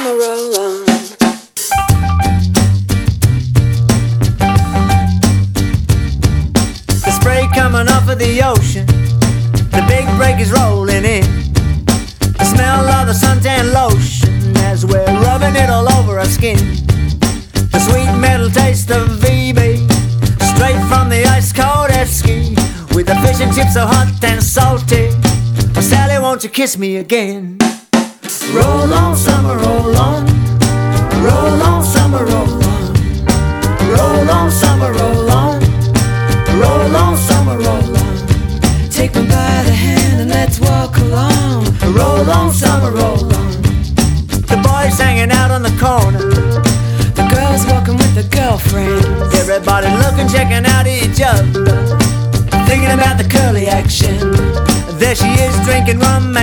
summer roll on. The spray coming off of the ocean, the big break is rolling in. The smell of the suntan lotion as we're rubbing it all over our skin. The sweet metal taste of VB, straight from the ice cold Esky, with the fish and chips so hot and salty. Oh, Sally, won't you kiss me again? Roll on, summer, roll on. Roll on, summer, roll on. Roll on, summer, roll on. Roll on, summer, roll on. Take me by the hand and let's walk along. Roll on, summer, roll on. The boys hanging out on the corner, The girls walking with their girlfriends. everybody looking, checking out each other, thinking about the curly action. There she is drinking rum